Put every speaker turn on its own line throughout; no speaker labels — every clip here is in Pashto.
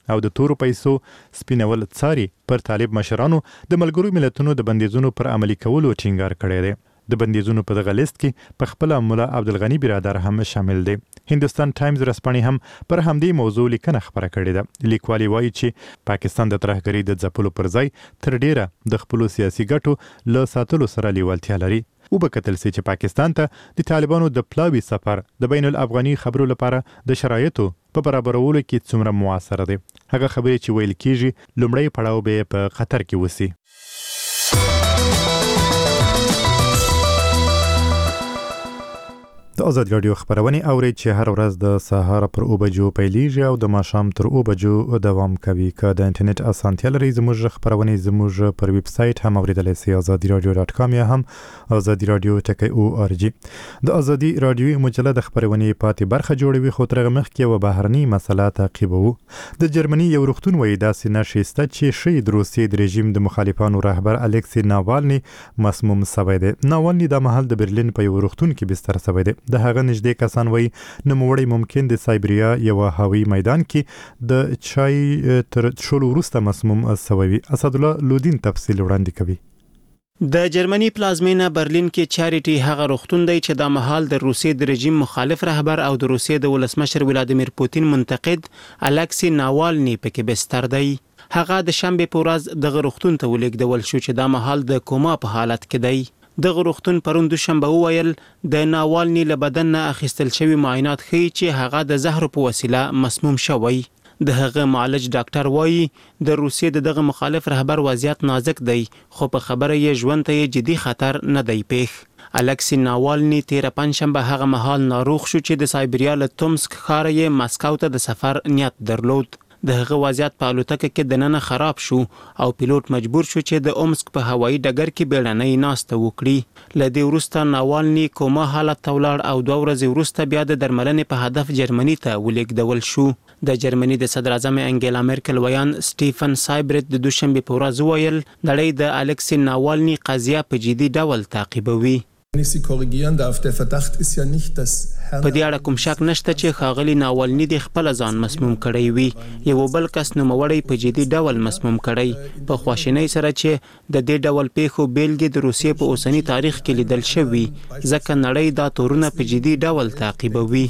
او د تورو پیسو سپینول څاري پر طالب مشرانو د ملګرو ملتونو د بندیزونو پر عملي کولو ټینګار کړی دی. د بندیزونو په دغه لیست کې په خپل مولا عبدالغنی برادر هم شامل دی. هندوستان ټایمز ورځپاڼې هم پر همدې موضوع لیکنه خبره کړې ده. لیکوالي وایي چې پاکستان د ترهګرۍ د ځپلو پر ځای تر ډیره د خپلو سیاسي ګټو له ساتلو سره لیوالتیا لري. وبکتل سي چې پاکستان ته د طالبانو د پلاوي سفر د بین الافغاني خبرو لپاره د شرایطو په برابرولو کې څومره موثر دی. هغه خبرې چې ویل کیږي لومړی پړاو به په قطر کې وسی. د آزاد رادیو خبرونه اوري چې هر ورځ د سهار پر 9 بجو پیلیږي او د ماښام تر 9 بجو دوام کوي. که د انټرنیټ اسانتیا لري زموږ خبرونه زموږ پر ویب سټ هم اوریدلای شئ azadiradio.com یا هم azadiradio.org. د ازادي رادیو مجله د خبرونه پاتې برخه جوړوي خو ترغه مخ کې و بهرني مسله تعقیبو. د جرمني یو روغتون وایي داسې نشسته چې شهید روسي د رژیم د مخالفانو رهبر الکسی ناوالني مسموم شوی دی. ناوالني د محل د برلین په یو روغتون کې بستر شوی دی. د هغه نږدې کسان وایي نوموړی ممکن د سایبریا یو هوایي میدان کې د چای تر شلو وروسته مسموم شوی. اسد الله لودین تفصیل وړاندې کوي.
د جرمني پلازمینه برلین کې چاریټي هغه روغتون دی چې د مهال د روسیې د رژیم مخالف رهبر او د روسیې د ولسمشر ولادیمیر پوتین منتقد الکسی ناوالني پکې بستر دی. هغه د شنبه په ورځ د روغتون ته ولېږدول شو چې د مهال د کوما په حالت کې دی. د روغتون پرون دوشنبه وویل د ناوالني له بدن نه اخیستل شوی معاینات ښیي چې هغه د زهر په وسیله مسموم شوی. د هغه معالج ډاکټر وایي د روسیې دغه مخالف رهبر وضعیت نازک دی خو په خبره یې ژوند ته جدي خطر نه دی پیښ. الکسی ناوالني تیر پنځشنبه هغه مهال ناروغ شو چې د سایبریا له تومسک ښار یې مسکو ته د سفر نیت درلود. د هغه وضعیت په الوتکه کې د نن خراب شو او پیلوټ مجبور شو چې د اومسک په هوایي ډګر کې بیړنۍ ناسته وکړي. له دې وروسته ناوالني کوما حالت ته ولاړ او 2 ورځې وروسته بیا د درملنې په هدف جرمني ته ولېږدول شو. د جرمني د صدر اعظم انګیلا مرکل ویان سټیفن سایبرت د دوشنبه په ورځ ویل نړۍ د الکسی ناوالني قضیه په جدي ډول تعقیبوي. په دې اړه کوم شک نشته چې ښاغلي ناوالني د خپل ځان مسموم کړی وي. یو بل کس نوموړی په جدي ډول مسموم کړی په خواشینۍ سره چې د دې ډول پیښو بیلګې د روسیې په اوسني تاریخ کې لیدل شوي ځکه نړۍ دا تورونه په جدي ډول تعقیبوي.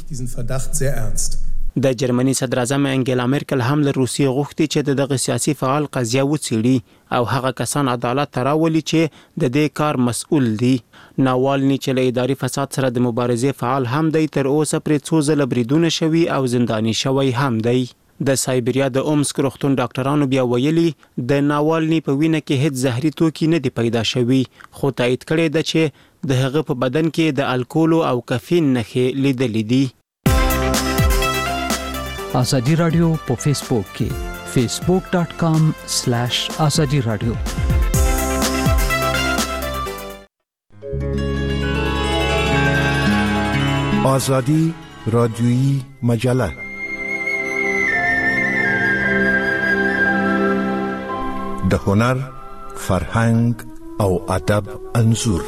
د جرمني صدر اعظم انګیلا مرکل هم له روسیې غوښتي چې دغه سیاسي فعال قضیه وڅېړي او هغه کسان عدالت ته راولي چې د دې کار مسؤل دي. ناوالني چې له اداري فساد سره د مبارزې فعال هم دی تر اوسه پرې څو ځله بریدونه شوي او زنداني شوی هم دی. د سایبریا د اومسک روغتون ډاکټرانو بیا ویلي د ناوالني په وینه کې هیڅ زهري توکي نه دي پیدا شوي خو تایید کړی ده چې د هغه په بدن کې د الکول او کافین نښې لیدلې دي.
آزادی رادیو په فیسبوک کې facebook.com/azadi radio.
آزادی رادیویی مجله د هنر، فرهنګ او ادب انځور.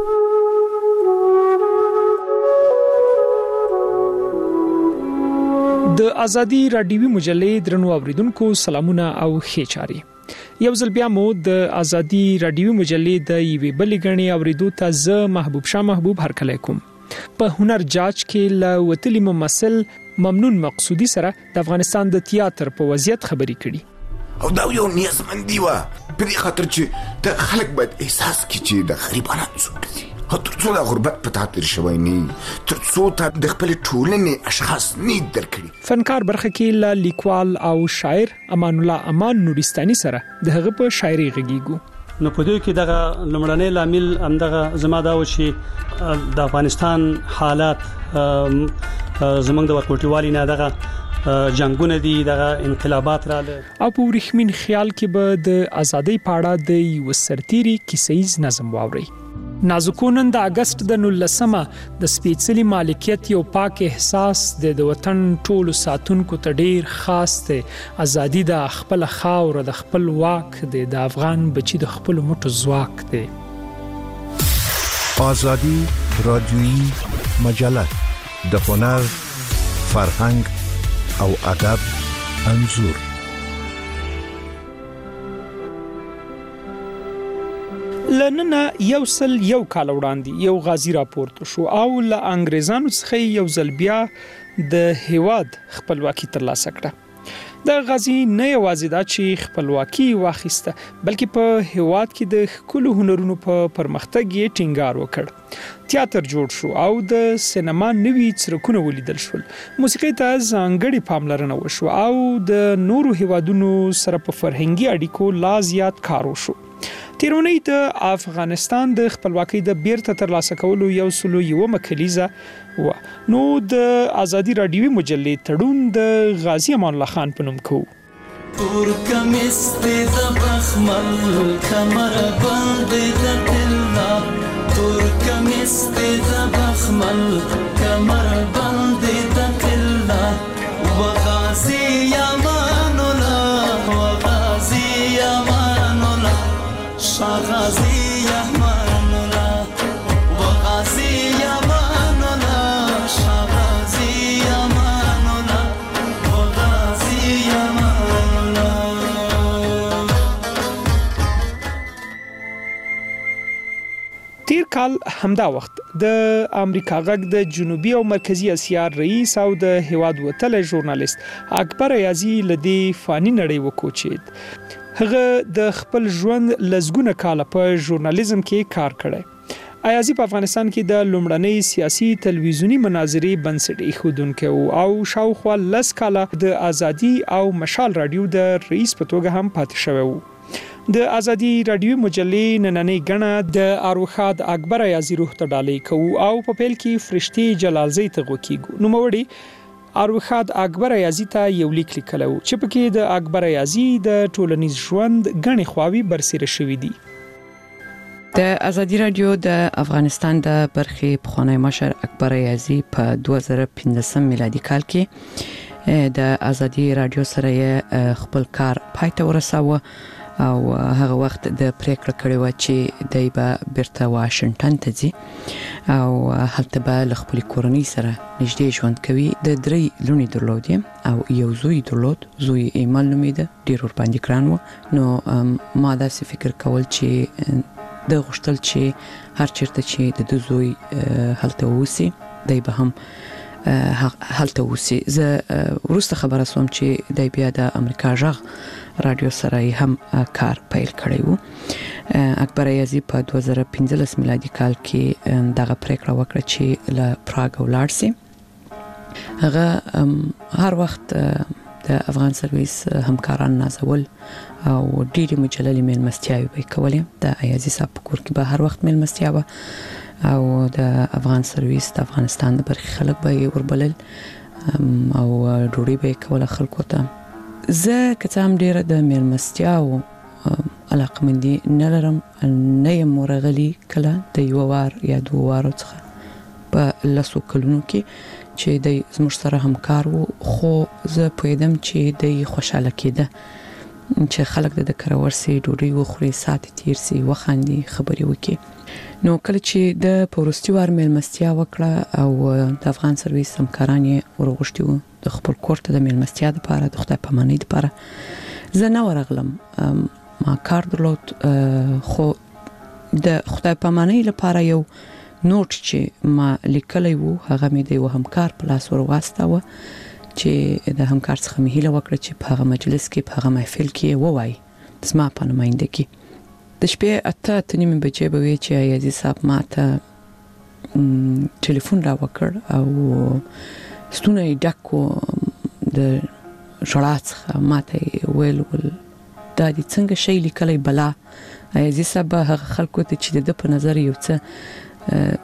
د آزادی رادیوي مجلې درنو اوریدونکو سلامونه او ښه چاري. یو ځل بیا مو د آزادی رادیوي مجلې د یوې بلې غړي اوریدو ته زه محبوب شاه محبوب هرکلی کوم. په هنر جاج کې له وتلی ممثل ممنون مقصودی سره د افغانستان د تیاتر په وضعیت خبرې کړي.
او دا یو نیازمندي وه په دې خاطر چې د خلک باید احساس کړي چې د غریبانو څوک دي تر څو د غربت په تاثیر شوی نه تر څو ته د خپل ټولنې اشخاص نه درکړي.
فنکار برخه کې له لیکوال او شاعر امان الله امان نورستاني سره د هغه په شاعري غږیږو.
نو په دې کې دغه لمړنۍ لامل همدغه زما دا و چې د افغانستان حالات زمونږ د ورکوټیوالي نه دغه جنگونه دي دغه انقلابات رااله
او په ورخمین خیال کې به د ازادۍ پاړه د یو سرتيري کیسیز نظم واوري. نازکونن د اگست د 19مه د سپېڅلي مالکیت یو پاک احساس د وطن ټولو ساتونکو ته ډیر خاص دی. ازادي د خپل خاور د خپل واک د افغان بچي د خپل موټو ځواک دی.
آزادی رادیویی مجله د هنر، فرهنګ او ادب انځور.
لننه 101 کال وړاندې یو غازی راپورته شو او له انګریزانو څخه یو ځل بیا د هیواد خپلواکي ترلاسه کړه د غازی نه یوازې دا چې خپلواکي واخیسته بلکې په هیواد کې د ښکلو هنرونو په پرمختګ یې ټینګار وکړ تیاتر جوړ شو او د سینما نوي څرکونه ولیدل شول موسیقي ته ځانګړي پاملرنه وشو او د نورو هیوادونو سره په فرهنګي اړیکو لا زیات کار وشو تیرونی د افغانستان د خپلواکۍ د بیرته ترلاسه کولو 101 کلیزه و نو د ازادي رادیوي مجلې تړون د غازی امان الله خان په نوم کوو
ترکمس د بخمل کمر بند د تلا ترکمس د بخمل کمر بند د تلا وغازی امان الله وغازی امان الله شغازی امان الله وغازی امان الله شغازی امان الله وغازی امان الله
تیر کال همدا وخت د امریکا غږ د جنوبي او مرکزی اسیا رئیس او د هیواد وتلی ژورنالیست اکبر ایازی لدی فانی نړۍ وکوچید هغه د خپل ژوند لزګونه کال په ژورنالیزم کې کار کړی ایازی په افغانستان کې د لومړنۍ سیاسي تلویزیونی مناظرې بنسټ ایښودونکی او شاوخوا 10 کاله د ازادي او مشال رادیو د رئیس په توګه هم پاتې شوی و د ازادي رادیو مجلې نننۍ غڼه د اروخاد اکبر ایازی روح ته ډالۍ کوو او په پیل کې فرشتي جلالزی ته غوکیږو نو موړي اروخاد اکبر ایازی ته یو لیک لیکلو چې پکې د اکبر ایازی د ټولنیز ژوند غني خواوي برسېره شوې دي
د ازادي رادیو د افغانستان د برخې پخوانی مشر اکبر ایازی په 2015 میلادي کال کې د ازادي رادیو سره خپل کار پای ته ورساوه او هغه وخت د پریکړه کړې و چې دای به بیرته واشنگټن ته ځي او هلته به خپل کورنۍ سره نږدې ژوند کوي د درې لونی درلودې او یو زوی درلود زوی ایمل نومیده ډیر ور باندې ګران و نو ما داسې فکر کول چې د غشتل چې هر چیرته چې د زوی هلته وسی دای به هم هلته وسی زه ورسته خبره سوم چې دای بیا د امریکا ژغ رادیو سره هم کار پیل کړی وو اکبر ایازی په 2015 میلادي کال کې دغه پریکړه وکړه چې له پراګ ولاړ شي هغه هر وخت د افغان سرویس همکاران نازول او ډېری مجللې میلمستیاوې به کولې د ایازی صاحب په کور کې به هر وخت میلمستیا وه او د افغان سرویس د افغانستان د برخې خلک به یې وربلل او ډوډۍ به یې کوله خلکو ته زه که څه هم ډېره د میلمستیاو علاقمندي نه لرم نه یم ورغلي کله د یوه وار یا دوه وارو څخه په 10 کلونو کې چې دی زموږ سره همکار و خو زه پوهېدم چې دی خوشحاله کېده چې خلک د کره ورسي ډوډۍ وخوري ساعت تیر سي وخاندي خبرې وکړي نو کله چې د پوروستي وار میلمستیا وکړه او د افغان سرویس همکاران یې ورغوښتي وو د خپل کور ته د میلمستیا لپاره د خدای پامانۍ لپاره زه نه ورغلم ما کار درلود خو د خدای پامانۍ لپاره یو نوٹ چې ما لیکلی وو هغه مې د یو همکار په لاس ور واستاوه چې د همکار څخه مې هیله وکړه چې په هغه مجلس کې په هغه محفل کې ووایي زما په نماینده کې د شپې 8:30 بجې به وي چې ایازی صاحب ما ته ټلیفون را وکړ او ستونه یې ډک و د ژړا څخه ما ته ویل دا دې څنګه شی لیکلی بلا ایازی صاحب هغه خلکو ته چې د په نظر یو څه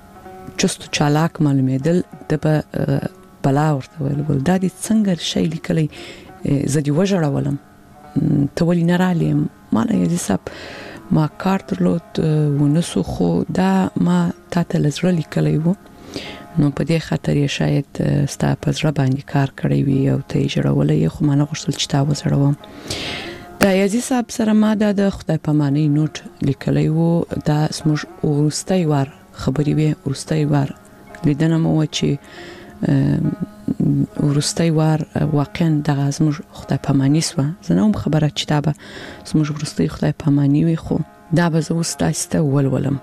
چست چالاک معلومېدل د به بلا ورته ویل دا دې څنګه شی لیکلی زه دې وژړولم ته ولې نه رالې ما ایازی صاحب ما کار درلود ونسو خو دا ما تا ته له زړه لیکلی و نو په دې خاطر یې شاید ستا په زړه باندې کار کړی وي او ته یې ژړولی خو ما نه غوښتل چې تا وزړوم د ایازی صاحب سره ما د خدای پامانۍ نوټ لیکلی و دا زموږ وروستی وار خبرې وې وروستی وار لیدنه مو وه چې وروستی وار واقعا دغه زموږ خدای پاماني سوه زه نه وم خبره چې دا به زموږ وروستی خدای پاماني وي خو دا به زه اوس تاسو ته ولولم.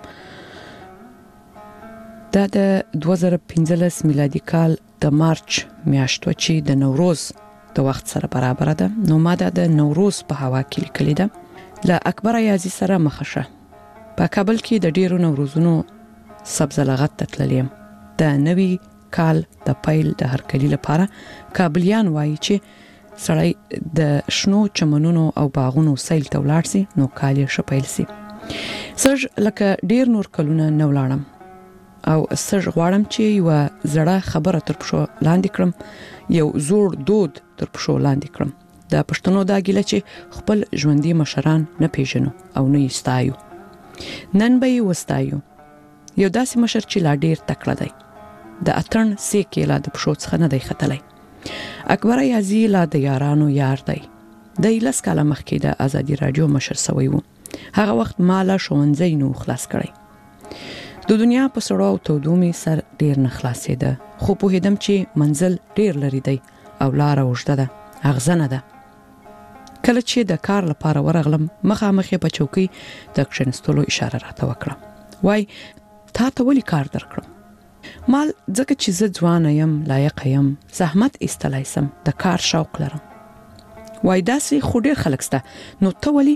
دا د 2015 میلادي کال د مارچ میاشت و چې د نوروز د وخت سره برابر ده. نو ما دا د نوروز په هوا کې لیکلې ده. له اکبر ایازي سره مخه شه. په کابل کې د ډیرو نوروزونو سبز لغت ته تللیم. د نوي کال د پیل د هرکلي لپاره کابلیان وایي چې سړی د شنو چمنونو او باغونو سیل ته ولاړ سي نو کال یې ښه پیل سي. سږ لکه ډیر نور کلونه نه ولاړم او سږ غواړم چې یو زړه خبره تر پښو لاندې کړم، یو زوړ دود تر پښو لاندې کړم. د پښتنو دا ګیله چې خپل ژوندي مشران نه پیژنو او نه یې ستایو. نن به یې وستایو. یو داسې مشر چې لا ډیر تکړه دی، د اتن سیکې لا د پښو څخه نه دی ختلی. اکبر ایازي لا د یارانو یار دی. د 10 کاله مخکې د ازادي رادیو مشر سوی وو. هغه وخت مالا ښوونځی نو خلاص کړی. د دنیا په سړو او تودو می سر ډیر نه خلاصېده، خو په هدم چې منزل ډیر لري دی او لار اوږده ده، اغزنه ده. کله چې د کار لپاره ورغلم مخامخ په چوکۍ د کښینستلو اشاره راته وکړه. وای تا ته ولې کار درکړم؟ مال ځکه چې زه ځوان یم، لایق یم، زحمت ایستلای سم، د کار شوق لرم. وای داسې خو ډیر خلک سته، نو ته ولې؟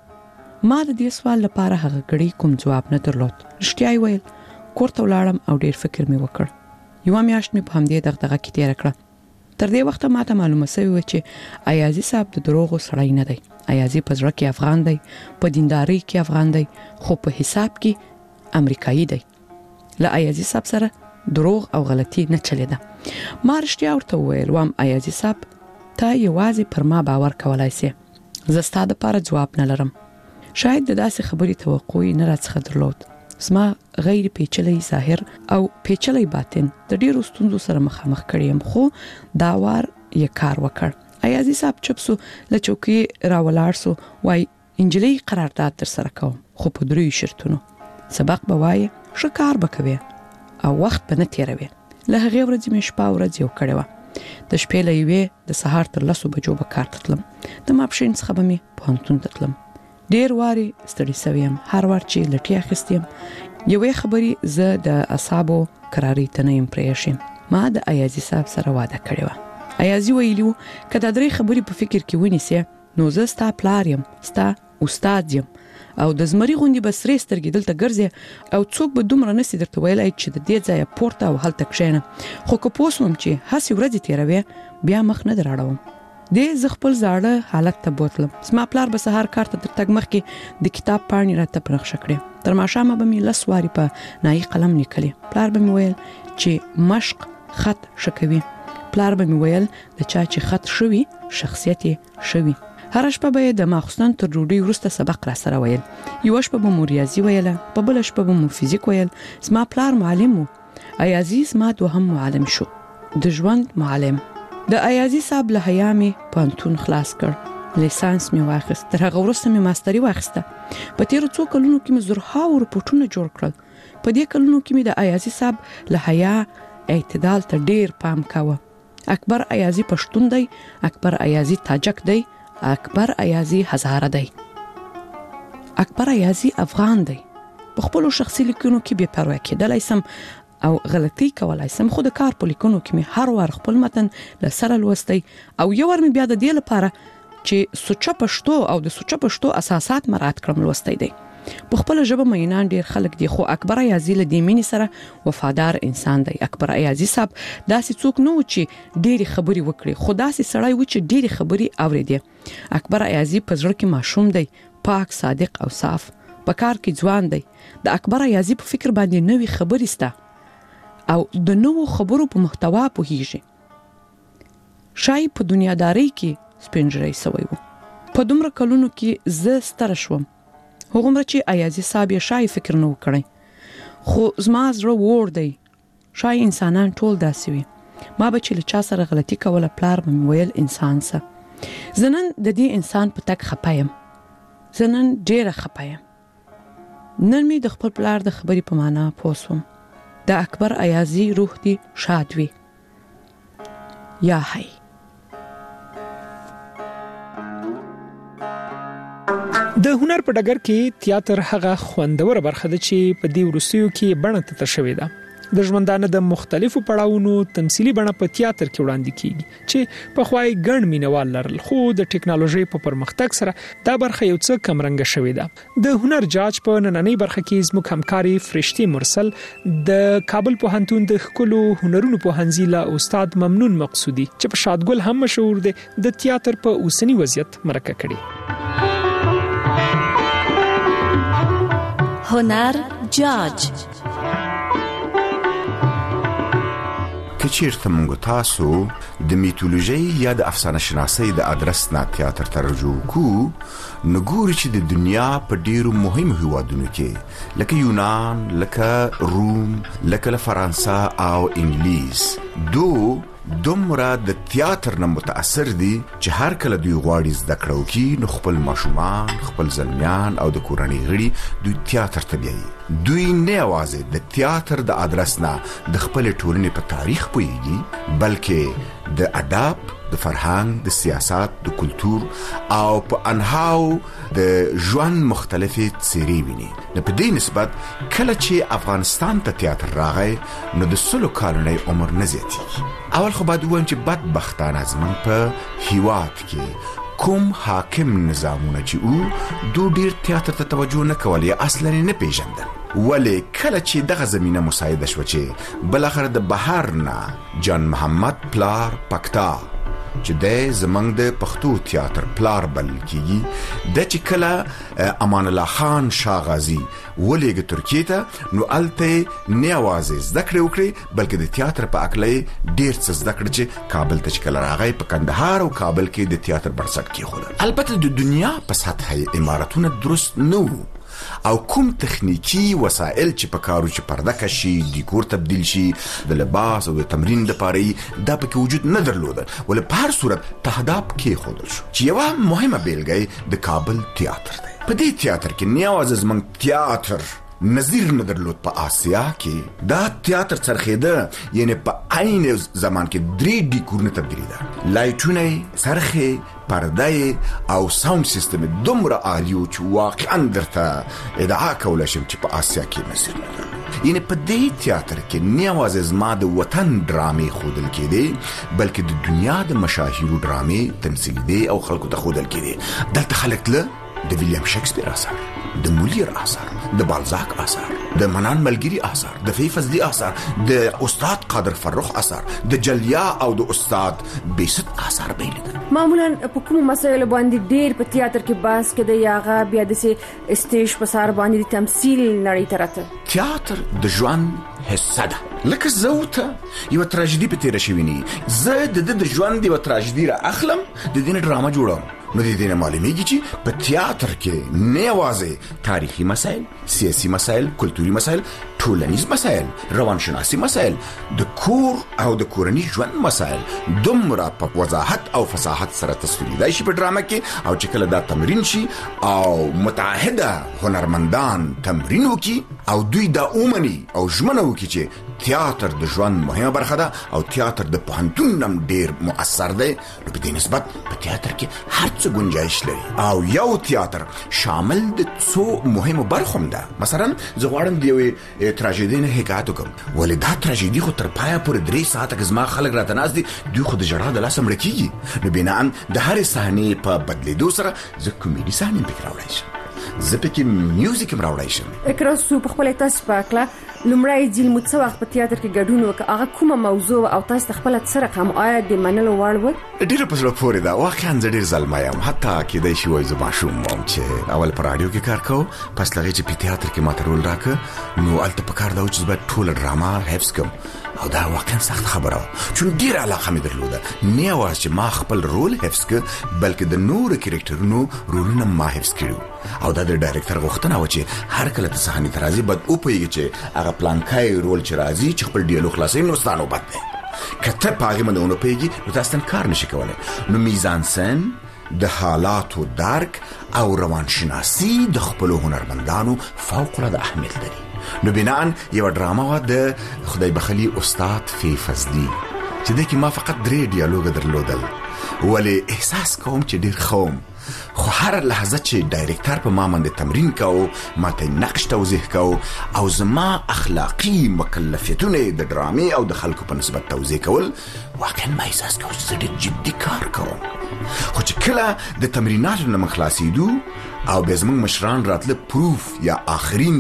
ما د دې سوال لپاره هغه غړي کوم جواب نه درلود. رښتیا یې ویل. کور ته ولاړم او ډیر فکر مې وکړ. یو میاشت مې په همدې دغدغه کې تیر کړه. تر دې وخته ماته معلومه شوې و چې ایازي صاحب د دروغو سړی نه دی. ایازي په زړه کې افغان دی، په دینداري کې افغان دی، خو په حساب کې امریکایي دی. له ایازي صاحب سره دروغ او غلطي نه چلیده. ما رښتیا ورته وویل وام ایازي صاحب ته یوازې پر ما باور کولای سې. زه ستا دپاره ځواب نه لرم. شاید د داسې خبرې توقع نه راڅخه درلود. زما غیر پیچلی ظاهر او پیچلی باطن د ډیرو ستونزو سره مخامخ کړی یم، خو دا وار یې کار وکړ. ایازي صاحب چپ سو، له چوکۍ راولاړ سو. وای انجلۍ قرارداد در سره کوم، خو په 3 شرطونو. سبق به وایې، ښه کار به کوې او وخت به نه تیروې. له هغې ورځې مې شپه ورځ یو کړې وه. د شپې له 1 د سهار تر 10 بجو به کار ته تلم. د ماپښین څخه به مې پوهنتون ته تلم. ډیر واري ستړي سوی یم. هر وار چې لټي اخیستم یوې خبرې زه د اعصابو قراري ته نه یم پرېښیم. ما د ایازي صاحب سره واده کړې وه. ایازي ویلي و که دا 3 خبرې په فکر کې ونیسې نو زه ستا پلار یم، ستا استاد یم او د زمري غوندې به سرې سترګې دلته ګرځې او څوک به دومره نسي درته ویلی چې د دې ځایه پورته او هلته کښېنه. خو که پوه سوم چې هسې ورځې تېروې بیا مخ نه در اړوم. دې زه خپل زاړه حالت ته بوتلم. زما پلار به سهار کار ته تر تګ مخکې د کتاب پاڼې راته په نقشه کړې. تر ماښامه به مې 10 وارې په نایي قلم لیکلې. پلار به مې ویل چې مشق خط ښه کوي. پلار به مې ویل د چا چې خط ښه وي شخصیت یې ښه وي. هره شپه به د ماخوستن تر ډوډۍ وروسته سبق را سره ویل. یوه شپه به مو ریاضي ویله، په بله شپه به مو فزیک ویل. زما پلار معلم و. ایازي زما دوهم معلم شو، د ژوند معلم. د ایازي صاحب له حیا مې پوهنتون خلاص کړ. لیسانس مې واخیست. تر هغه وروسته مې ماستري واخیسته. په تیرو 2 کلونو کې مې زرهاو رپوټونه جوړ کړل. په دې کلونو کې مې د ایازي صاحب له حیا اعتدال ته ډیر پام کاوه. اکبر ایازي پښتون دی، اکبر ایازي تاجک دی، اکبر ایازي هزاره دی، اکبر ایازي افغان دی. په خپل شخصي لیکنو کې بې پروا کېدلای سم او غلطي کولای سم، خو د کار په لیکنو کې مې هر وار خپل متن له سره لوستی او یو وار مې بیا د دې لپاره چې سوچه پښتو او د سوچه پښتو اساسات مراعات کړم لوستی دی. په خپل ژبه مینان ډیر خلک دي، خو اکبر ایازي له دې مینې سره وفادار انسان دی. اکبر ایازي صاحب داسې څوک نه و چې ډېرې خبرې وکړي، خو داسې سړی و چې ډېرې خبرې اورېدې. اکبر ایازي په زړه کې ماشوم دی، پاک، صادق او صاف. په کار کې ځوان دی. د اکبر ایازي په فکر باندې نوې خبرې سته او د نوو خبرو په محتوا پوهیږي. شای په دنیادارۍ کې سپینجری سوی و. په دومره کلونو کې زه ستره شوم، هغومره چې ایازي صاحب یې شای فکر نه وکړی. خو زما زړه وړ دی. شای انسانان ټول داسې وي. ما به چې له چا سره غلطي کوله پلار به مې ویل انسان سه. زه نن د دې انسان په تګ خپه یم. زه نن ډېره خپه یم. نن مې د خپل پلار د خبرې په معنا پوه سوم. د اکبر ایازي روح دی شاد وي. یا حی.
د هنر په ډګر کې تیاتر هغه خوندور برخه ده چې په دې ورسیو کې بڼه تته شوې ده. د ژوندانه د مختلفو پړاوونو تمثيلي بڼه په تیاتر کې وړاندې کیږي چې په خوای ګڼ مینوال لرل، خو د ټکنالوژي په پرمختګ سره دا برخه یو څه کمرنګ شوې ده. د هنر جاج په نننۍ برخه کې زموږ همکاري فرشتي مرسل د کابل پوهنتون د خکلو هنرونو پوهنځي له استاد ممنون مقصودي چې په شادګل هم مشهور دی د تیاتر په اوسنی وضعیت مرکه کړي.
هنر جاج
کچیرته موږ تاسو د میتولوژي یا د افسانه شناسۍ د ادرس نه تیاتر ته رجوع کو، نګوري چې د دنیا په ډیرو مهمو هیوادونو کې لکه یونان، لکه روم، لکه فرانسه او انګلیس دومره د تیاتر نه متاثر دي چې هر کله دوی غواړي زده کړو کې نو خپل ماشومان، خپل زلمیان او د کورنۍ غړي دوی تیاتر ته بیایي. دوی نه یوازې د تیاتر د ادرس نه د خپل ټولنې په تاریخ پوهیږي، بلکې د ادب، د فرهنګ، د سیاست، د کلتور او په انهاو د ژوند مختلفي څیرې ویني. نو په دې نسبت کله چې افغانستان ته تیاتر راغی نو د 100 کالونی عمر نه زیاتېږي. اول خو باید ووایم چې بدبختانه زموږ په هیواد کې کوم حاکم نظامونه چې دو ډیر تیاتر ته توجه نه کول یا اصلا نه پیژندل، ولی کله چې دغه زمینه مساعده شو چې بلاخره د بهر نه جان محمد پلار پکتا چې د زمنګ د پښتو تیاتر پلار بل کیږي د چې کله امان الله خان شاه غازی ولېګ ترکیه ته نو الته نیوازه زده وکړي، بلکې د تیاتر په اکلې ډیر څه زده کړ چې کابل ته چې کله راغی په کندهار او کابل کې د تیاتر بنسټ کېښود. البته د دنیا په سطح اماراتونه درست نه او کوم تخنیکی وسایل چې په کارو چې پرده کشي، ډیکور تبدیل شي، د لباس او د تمرین لپاره دا پکې وجود نه درلوده، ولې په هر صورت تهداب کې خودل شو چې یو مهمه بیلګه د کابل تیاتر دی. په دې تیاتر کې نیاز زمنګ تیاتر نظیر نه درلود. په آسیا کې دا تیاتر څرخیده، یعنی په عین زمان کې 3 ډیکورونه تبدیلی ده، لایټونه، سرخه، پرده او ساوند سیستم دومره عالی او چې واقعا درته ادعا کولی شم چې په آسیا کې نظیر نه ده. یعنی په دې تیاتر کې نه یوازې زما د وطن ډرامې ښودل کېدې، بلکې د دنیا د مشاهیرو ډرامې تمثیل دي او خلکو ته ښودل کېدې. دلته خلک له د ویلیام شکسپیر اثر، د مولیر اثر، د بالزاک اثر، د منان ملګری اثر، د فی فضلی اثر، د استاد قادر فرخ اثر، د جلیا او د استاد بیست اثر بیلیدل.
معمولا په کوم مسایلو باندې ډیر په تیاتر کې بحث کېده یا غا بیا د سټیج په سر باندې د تمثيل نړۍ ترته.
تیاتر د ژوند حصہ ده، لکه زوته یو تراژیدي په تیر شویني، زه د ژوند یو تراژیدي را اخلم، د دې ډرامه جوړم. نو د دې معلومیږي چې په تیاتر کې نه یوازې تاریخي مسایل، سیاسي مسایل، کلتوري مسایل، ټولنیز مسایل، روانشناسي مسایل، د کور او د کورنۍ ژوند مسایل دومره په وضاحت او فصاحت سره تصویریدای شي په ډرامه کې، او چې کله دا تمرین شي او متعهده هنرمندان تمرین وکړي او دوی دا اومني او ژمنه وکړي چې تیاتر د ژوند مهمه برخه ده او تیاتر د پوهنتون نم ډیر مؤثر دی، نو په دې نسبت په تیاتر کې هر څه گنجائش لري او یو تیاتر شامل د څو مهمو برخو ده. مثلا زه غواړم د یو تراژیدي نه حکایت وکم، ولې دا تراژیدي خو تر پایه پورې 3 ساعته کې زما خلک راته ناست دي، دوی خو د ژړا د لاسه مړه کېږي. نو بناً د هرې صحنې په بدلېدو سره زه کومیډي صحنې پکې راوړی شم، زه پکې میوزیک هم راوړی شم.
اکرا سو په خپل تاسو پاکله لمړی ځل مو څه وخت په تیاتر کې ګډون وکړ، هغه کومه موضوع او تاسو خپل سره کوم آیا د منلو وړ و؟
ډیره په زړه پورې ده، واقعا زه ډیر زلمی یم، حتی کېدای شي وایي زه ماشوم وم چې اول په راډیو کې کار کوم، پس هغې چې په تیاتر کې ماته رول راکړه نو هلته پکار ده چې باید ټوله ډرامه حفظ کړم، او دا واقعا سخت خبره وه، چون ډیره علاقه مې درلوده. نه یوازې چې ما خپل رول حفظ کړ، بلکې د نورو کرکټرونو رولونه ما حفظ کړي، او دا د ډایرکټر غوښتنه وه چې هر کله ته صحنې ته راځي باید وپوهېږي چې هغه پلانکی رول چې راځي چې خپل ډیالوګ خلاصوي نو ستا نوبت دی، که ته په هغې باندې ونه پوهېږي نو تاسو کار نشي کولی. نو میزانسن، د حالاتو درک او روانشناسي د خپلو هنرمندانو فوق العاده اهمیت لري. نو بناً یو ډرامه وه د خدای بخلي استاد فی فضلی چې دې کې ما فقط 3 ډیالوګ درلودل، ولی احساس کوم چې ډیر خوم خو هر لحظه چې ډایرکټر په ما باندې تمرین کاو، ماته نقش توضیح کاو او زما اخلاقی مکلفیتونه د ډرامې او د خلکو په نسبت توضیح کول، واقعا ما احساس کاوه چې زه ډېر جدي کار کوم. خو چې کله د تمریناتو نه من خلاصېدو او بیا زموږ مشران راتله پروف یا آخرین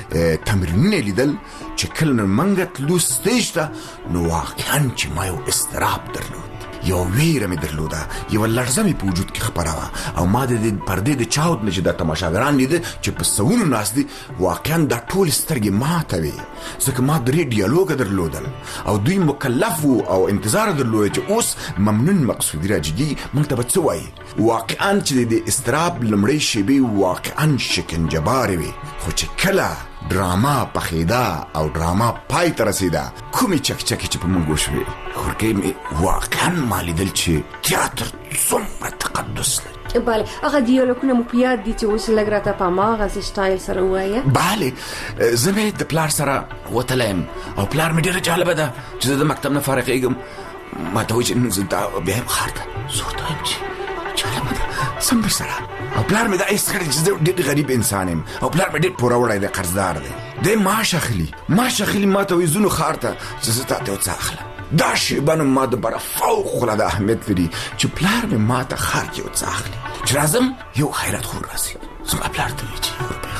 تمرینونه لیدل چې کله نه منګه تلو سټیج ته، نو واقعا چې ما یو اضطراب درلود، یو ویره مې درلوده، یو لړزه مې په وجود کې خپره وه او ما د پردې د چاود نه چې دا تماشاګران لیده چې په سوونو ناست دي، واقعا دا ټولې سترګې ماته وې، ځکه ما 3 ډیالوګه درلودل او دوی مکلف وو او انتظار درلوده چې اوس ممنون مقصودي راجدي موږ ته به څه وایي. واقعا چې د اضطراب لومړۍ شېبې واقعا شکنجهبارې وې، خو چې کله ډراما پخېده او ډراما پای ته رسېده، کومې چکچکې چې په موږ وشوې، خورکۍ مې واقعا ما لیدل چې تیاتر څومره تقدس لري.
بله، هغه ډیالوګونه مو په یاد دي چې اوس لږ راته په هماغسې سټایل سره ووایه؟
بله، زه مې د پلار سره وتلی یم او پلار مې ډېره جالبه ده چې زه د مکتب نه فارغېږم، ما ته وایي چې نن زه بیا یم ښار ته، زه ورته وایم چې جالبه ده څنګه سره، او پلار مې دا ایس کړی چې زه ډېر غریب انسان یم او پلار مې ډېر پوره وړی دی، قرضدار دی، دی معاش اخلي، ما ته وایي ځو نو ښار ته چې زه تا ته یو څه اخلم. دا شیبه نو ما د بره فوق العاده اهمیت لري چې پلار مې ما ته ښار کې یو څه اخلي، چې راځم یو خیرات خور راسي، زما پلار ته وایي چې یو روپۍ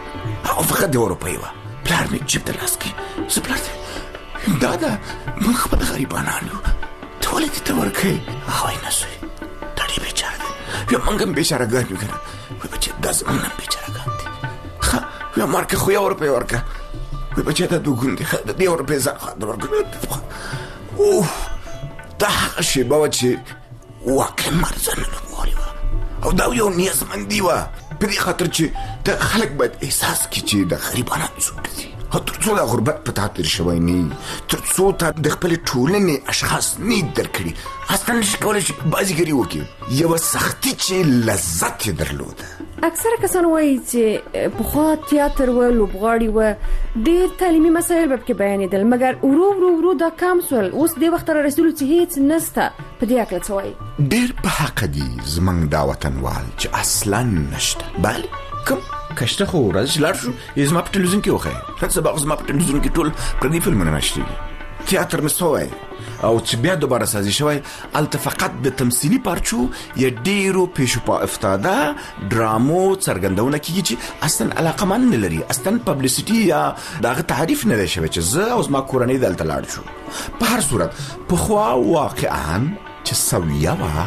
خو او فقط یو روپۍ وه، پلار مې جیب ته لاس کوي، زه پلار ته دا ده موږ خپل غریبانان یو، ته ولې دې ته ورکوې؟ هغه وایي نه زوی دا ډېر بیچاره دی، بیا موږ هم بیچارهګان یو که نه، وایي بچې دا زموږ هم بیچارهګان دي، ښه بیا مارکه خو یو روپۍ ورکړه، وایي بچې دا دوګون دی، ښه د یو روپۍ ځان خوا ورکړه. اوه، دا هغه شیبه وه چې واقعا ما د ځان نه لوبغاړې وه او دا یو نیازمندي وه، په دې خاطر چې د خلک باید احساس کړي چې د غریبانو څوک دي، تر څو د غربت په تا تېر شوی نه، تر څو تا د خپلې ټولنې اشخاص نه درکړي، اصلا نشي کولی چې بازیګري وکړي، یوه سختي چې لذت یې درلوده.
اکثره کسان وایي چې پخوا تیاتر و، لوبغاړي و، ډېر تعلیمي مسایل به پکې بیانېدل، مګر ورو دا کم سول، اوس دې وخت را رسېدلو چې هېڅ نسته، په دې هکله څه وایي؟
ډېر په حقه دي زموږ دا وطنوال چې اصلا نشته. بله کوم کشته خو راځي چې لاړ شو یې زما په ټلویزیون کې وښیه، نن سبا خو زما په ټلویزیون کې ټول پردي فلمونه نشتېږي، تیاتر مې سوی او چې بیا دوباره سازي شوی، هلته فقط د تمثیلي پارچو یا ډېرو پیشو په افتاده ډرامو څرګندونه کېږي چې اصلا علاقمند نه لري، اصلا پبلیسیټي یا د هغه تعریف نه دی شوی چې زه او زما کورنۍ دلته لاړ شو. په هر صورت پخوا واقعا چې سویه وه،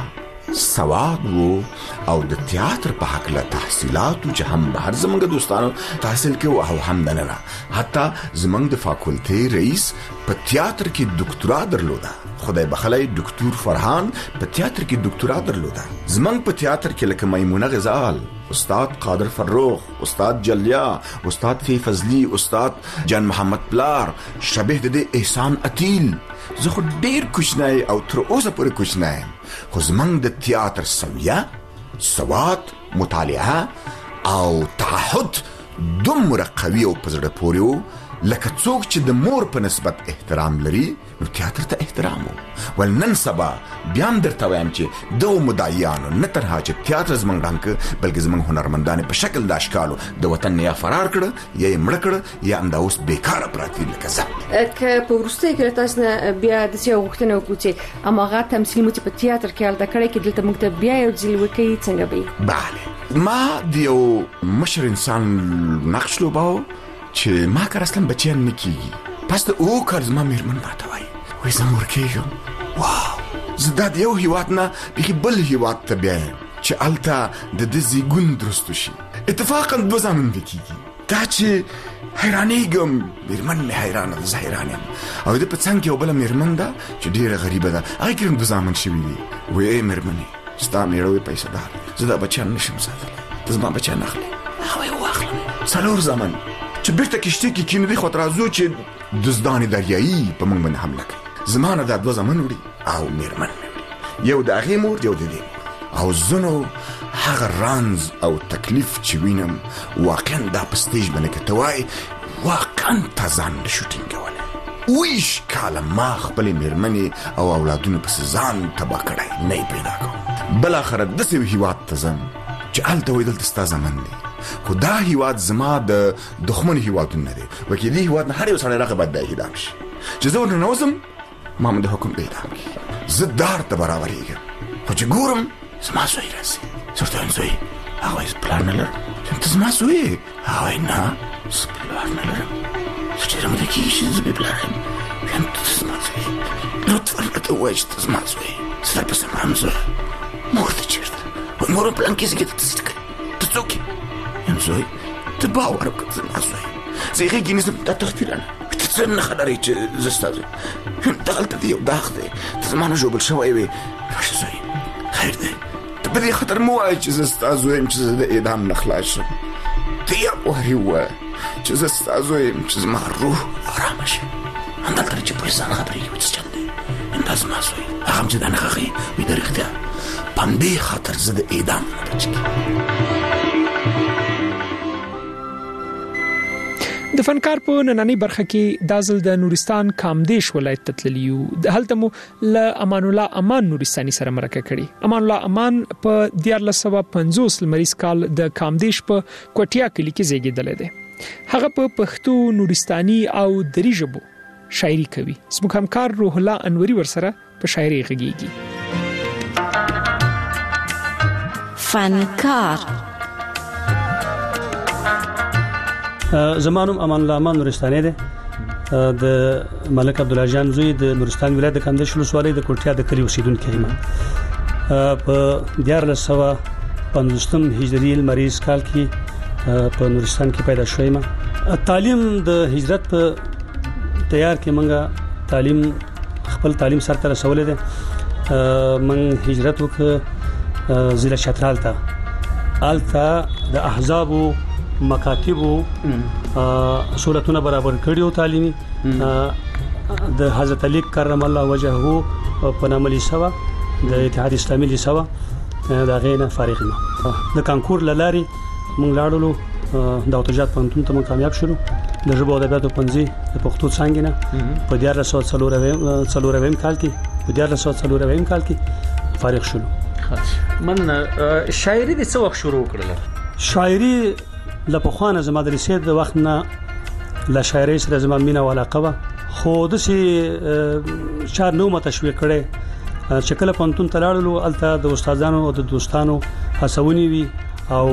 سواد وو او د تیاتر په هکله تحصیلاتو چې هم بهر زمونږ دوستانو تحصیل کې او هم دننه، حتی زمونږ د فاکولټې رئیس په تیاتر کې دکتورا درلوده، خدای بخلی دکتور فرحان په تیاتر کې دکتورا درلوده. زمونږ په تیاتر کې لکه میمونه غزال، استاد قادر فرخ، استاد جلیا، استاد فی فضلی، استاد جان محمد پلار، شبیه د دې احسان عتیل، زه خو ډېر کوچنی او تر اوسه پورې کوچنی یم، خو زمونږ د تیاتر سویه، سواد، مطالعه او تعهد دومره قوي او په زړه پورې وو لکه څوک چې د مور په نسبت احترام لري، نو تیاتر ته احترام وو. ول نن سبا بیا هم درته وایم چې دغو مدعیانو نه تنها چې تیاتر زموږ ړنګ کړ، بلکې زموږ هنرمندان په شکل د اشکالو د وطن نه یا فرار کړه یا یې مړه کړه یا همدا اوس بیکاره پراته دي لکه زه.
که په وروستیو کې له تاسو نه بیا داسې یوه غوښتنه وکړو چې هماغه تمثیل مو چې په تیاتر کې هلته کړی کې دلته موږ ته بیا یو ځل وکړي، څنګه به وي؟
بله، ما د یو مشر انسان نقش لوباو چې ما کار اصلا بچیان نه کېږي، پس د اوه کال زما مېرمن ماته وایي وایي زه مور کېږم، واو زه دا د یو هېواد نه بیخي بل هېواد ته بیا یم چې هلته د ده زیږون درستو شي، اتفاقا 2 زامن به کېږي، دا چې حیرانېږم، مېرمن مې حیرانه ده، زه حیران یم، او د په څنګ کې یو بله مېرمن ده چې ډېره غریبه ده، هغې کې هم 2 زامن شوي دي، وایي ای مېرمنې ستا مېړه وایي پیسه دار، زه دا بچیان نشم ساتلی، ته زما بچیان اخلې؟ هغه وایي واخلم، 4 زامن چې بیرته کشتۍ کې کېنو دې خواته راځو چې دزدان دریایي په موږ باندې حمله کوي، زما نه دا 2 زامن وړي او مېرمن مې وړي، یو د هغې مور یو د دې مور، او زه نو هغه رانز او تکلیف چې وینم واقعا دا په سټیج باندې که ته وایې واقعا تا ځان نه شو ټینګولی، ویش کاله ما خپل میرمنې او اولادونو پس ځان تبا کړی نه پیدا کوم. بل اخر د سوي هیواد ته ځم چې هلته وای دلته ستا زمن دی، خو دا هیواد زما د دښمن هیوادونه دی. وکې دې هیواد نه هر یو سړی راغی باید دا اعدام شي. چې زه ورننوځم ما هم د حکم د اعدام کړي. زه دار ته برابرېږم، خو چې ګورم زما زوی راځي. زه ورته وایم زوی، هغه وایي زه پلار نه لرم. ته زما زوی؟ هغه وایي نه زه پلار نه لرم. زه ډېره موده کېږي چې زه بې پلاره یم. وایم ته زما زوی، لطفا راته ووایه چې ته زما زوی یې. زه درپسې مرم زوی. مور ته چېرته؟ وایي مور مې پلان کې زګې ته څه کوي، ته څوک یې؟ وایم زوی ته باور وکړه زما زوی. زه یې غېږې نیسم دا تښتېدله. ته څه نښه لرې چې زه ستا زوی؟ دغلته دی یو داغ دی، ته زما نه ژوبل شوی وې. راشه زوی خیر دی، ته په دې خطر مه وایه چې زه ستا زوی یم چې زه د اعدام نه خلاص شم. ته یې وهرې ووایه چې زه ستا زوی یم چې زما روح ارامه شي. همدلته چې پولیسان خبرېږي څه چل دی، دا زما زوی. هغه هم چې دا نښه ښیي وایي د رښتیا په همدې خاطر زه د اعدام نه بچ کېږم.
د فنکار په نننۍ برخه کې د ځل د نورستان کامدیش ولایت ته تللی یو. د هلته مو له امان الله امان نورستاني سره مرکه کړې. امان الله امان په 1950 لمریز کال د کامدیش په کوټیا کلی کې زیږیدل دی. هغه په پښتو، نورستاني او دری ژبو شاعري کوي. زموږ همکار روح الله انوري ورسره په شاعري غږیږي.
فنکار
زمانم امان الله امان نورستاني دی، د ملک عبدالله جان زوی د نورستان ولایت د کامدیش ولسوالۍ د کوټیا د کلي اوسیدونکی یم. په 1950 هجري لمریز کال کې په نورستان کې پیدا شوم. تعلیم د هجرت په تیار کې منګه تعلیم خپل تعلیم سره تر رسولې ده. من هجرت وکړ ضلع چترال ته. الته د احزاب مکاتب صورتونه برابر کړیو تعلیمي د حضرت علی کرم الله وجهه په نامه لیسوا د اتحاد اسلامي لیسوا دا غینه فارغ ما د کانکور لاري مونږ لاړو د اوتجات پنتون ته مونږ کامیاب شولو. د ژبو ادبیاتو پنځه د پښتو څنګه نه په 1940 کال کې په 1940 کال کې فارغ شولو.
من شاعري د څه وخت شروع کړل؟
شاعري لپخوانه زما د رسید د وخت نه لا شاعري سره زما مینه او علاقه و، خو د سي شعر نو متشوي کړي چې کله پنتون تلاړلو الته د استادانو او د دوستانو هڅونی وي او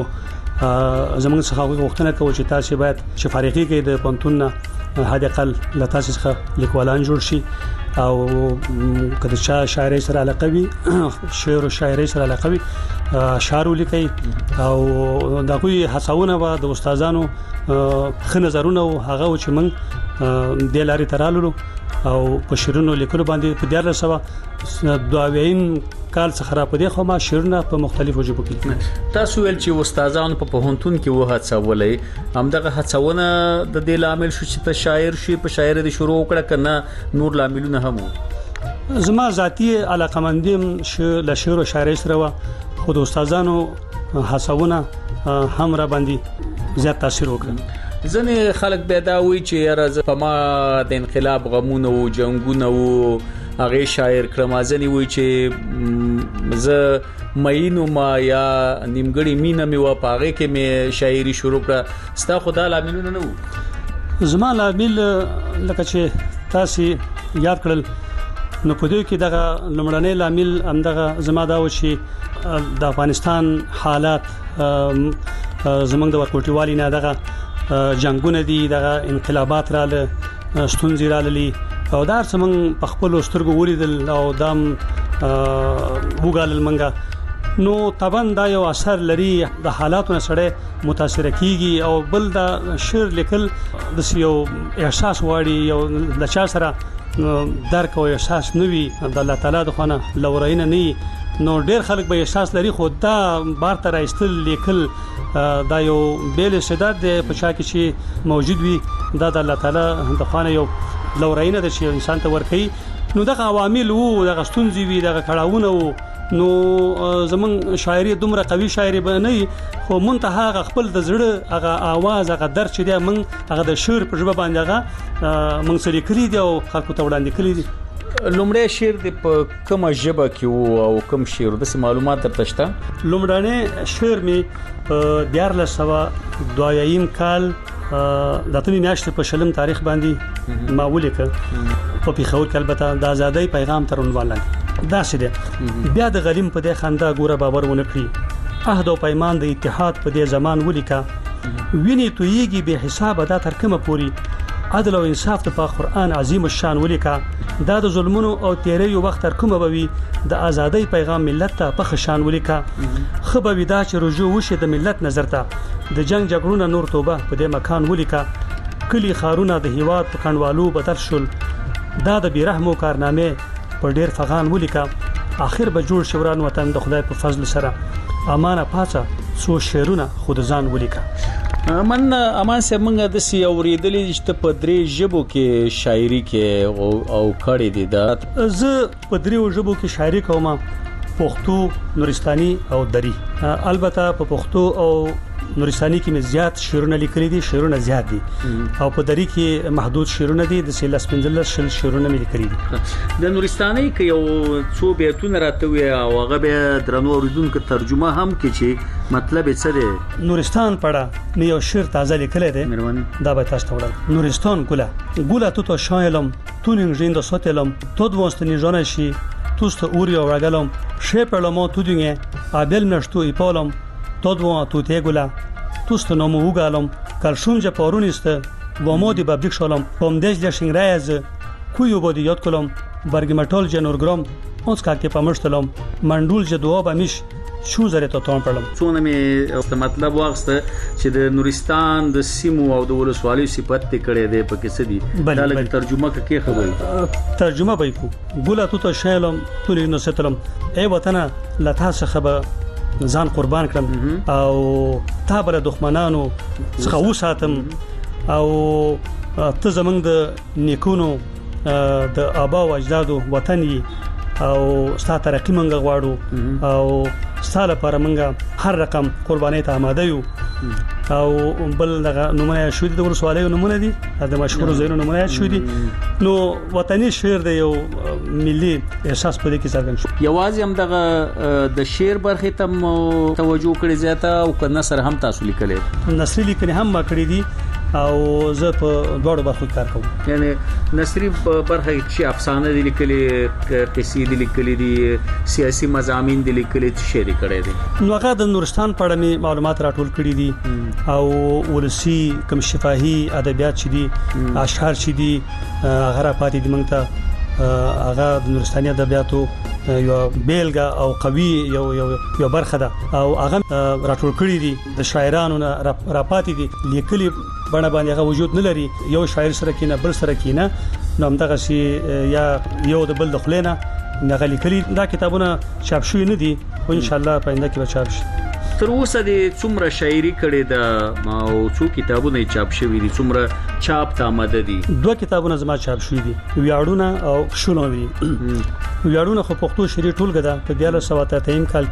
زمونږ څخه غوښتنه کوي چې تاسو باید چې فارغي کې د پنتون نه هدا قل ل تاسو څخه لیکوالان جوړ شي او کله چې شاعري سره علاقه وي شعر او شاعري سره علاقه وي اشعار لیکي او دا کوئی هڅونه و د استادانو خ نظرونه او هغه چې موږ د لاري ترالو او په شیرونو لیکلو باندې په 1922 کال څخه را پدې خو ما شیرونه په مختلفو ژبو کې.
تاسو ول چې استادانو په پوهنتون کې وه هڅولې همدغه هڅونه د دې لامل شو چې ته شاعر شې، په شاعر د شروع وکړه کنه نور لاملونه هم؟
زما ذاتی علاقمندیم له شعر او شاعري سره و، خو د استادانو هڅونه هم را باندې زیات تاثیر وکړ.
ځنې خلک پیدا وي چې راز په ما د انقلاب غمونه او جنگونه او هغه شاعر کړم. ځنې وي چې زه مینو ما یا نیمګړی مینه می و پاغه کې می شاعري شروع کړه. ستا خدا لاملونه نه وو؟
زما لامل لکه چې تاسو یاد کړل نو په دې کې دغه لمړنۍ لامل همدغه زما دا و چې د افغانستان حالات زمونږ د ورکوټیوالي نه دغه جنگونه دي، دغه انقلابات رااله، ستونزې رالي او دا څنګه په خپل سترګو ولیدل او دام وګالل منګه نو طبعا دا یو اثر لري د حالاتو سره متاثر کیږي او بل دا شعر لیکل د یو احساس واړي یو لچا سره درک او احساس نوي د الله تعالی د خونه لورینه نه نو ډیر خلک به احساس لري خو دا بار تر ایستل لیکل دا یو بیل استعداد دی په چا کې چې موجود وي دا د الله تعالی د خونه یو لورینه د شي انسان ته ورکي نو دغه عوامل وو دغه ستونزې وي دغه کړهونه وو نو زمون شاعري دومره قوي شاعري به نه خو منتها خپل د زړه هغه आवाज هغه درد چې دی من هغه د شعر په ژبه باندې هغه من سری کړی دی او خلکو ته وړاندې کړی دی.
لومړی شعر د په کومه ژبه کې وو او کوم شعر د معلومات درته شته؟
لومړی شعر می 1402 کال د اتمې میاشتې په شلم تاریخ باندې ما ولیکه په پیښور کې، البته د آزادۍ پیغام تر عنوان لاندې. دا څه دی بیا د غلیم په دې خندا ګوره باور ونه کړی، عهد او پیمان د اتحاد په دې زمان ولیکه، ویني تویږي به حساب دا تر کومه پوری، عدل او انصاف ته په قرآن عظیم الشان ولیکه، دا د ظلمونو او تیریو وخت تر کومه بوي، د آزادۍ پیغام ملت ته په خشان ولیکه، خبوي دا چې رجوع وشي د ملت نظر ته، د جنگ جګړو نور توبه په دې مکان ولیکه، کلی خارونه د هیواد په کڼوالو بدل شول، دا د بیرحمو کارنامې په ډیر فغان ولیکه، اخر به جوړ شوران وطن د خدای په فضل سره، امانه پاتہ سو شعرونه خود ځان ولیکه.
امان سه منګه د سی اوریدلې چې په درې ژبو کې شاعري کې او کړې دي. دا
زه په درې ژبو کې شاعري کوم، پښتو، نورستاني او دری. البته په پښتو او نورستاني کې مې زیات شعرونه لیکلي دي، شعرونه زیات دي، او په دری کې محدود شعرونه دي، د سیلاس پنځلس شعرونه مې لیکلي دي.
د نورستاني کې یو څو بیتونه راته وي او هغه به درنو اوریدونکو ترجمه هم کې چې مطلب یې څه دی.
نورستان پړه مې یو شعر تازه لیکلی دی، دا به تاسو ته وړم. نورستان ګوله تو تو شایلم تو نینجین د سوتلم تو دوستنی جانشی توست اوری او راګلم شپلمو تو دنګه ابل نشتو ایپالم تو دو تو تګولا توست نومو وګالم کلشونجه پارونیسته و ما دی بابلیک شالم پامدج لشنگرایز کویو بودی یاد کلم برگمټول جنورګرام اوس کاکه پمشتلم منډول ج دعا بمیش شو زره ته تون پړم.
څونه می مطلب واغسته چې د نورستان د سیمو او د ولسوالۍ صفت کړي دی په کې سدي دا لږ ترجمه کې خبري
ترجمه به کو ګولا تو شالم تو نو ستلم ای وطن لتا څخه ځان قربان کړم او تا بل دښمنانو څخه وساتم او ته زمنګ د نیکونو د آبا او اجدادو وطني او ستا ترقی منګه غواړو او ستاله لپاره منګه هر رقم قرباني ته آماده یو. او بل دغه نمونه شو دي د ورسوالۍ نمونه دي د مشهور زینو نمونه شو دي. نو وطني شعر د یو ملي احساس په دې کې څرګند شو.
یوازې هم دغه د شعر برخه ته توجه کړی زیاته او کنه سره هم تاسو لیکلې
نثري لیکنې هم ما کړې دي او زه په دوړو برخو کار کوم.
یعنی نثري برخه چې افسانه دي لیکلې، قصې دي لیکلې دي، سیاسي مضامین دي لیکلې، شعر کړي دي.
نو هغه د نورستان په اړه می معلومات راټول کړي دي او ولسی کوم شفاهي ادبیات چې دي، اشعار چې دي، هغه پاتې دي مونږ ته. هغه د نورستاني ادبیاتو یو بیلګه او قوي یو برخه ده او هغه راټول کړي دي د شاعرانو را پاتې دي لیکلي بڼه باندې هغه وجود نه لري. یو شاعر سره کینه بل سره کینه نو همدغه شی یا یو د بل د خلینه نه لیکلي. دا کتابونه چاپ شوی نه دي او ان شاء الله پاینده کې به چاپ شي.
تر اوسه د څومره شاعري کړې ده او څو کتابونه چاپ شوي دي، څومره چاپ ته آماده دي؟
2 کتابونه زما چاپ شوي دي، ویاړونه او شولوي. ویاړونه خو پښتو شعري ټولګه ده په 1983 کال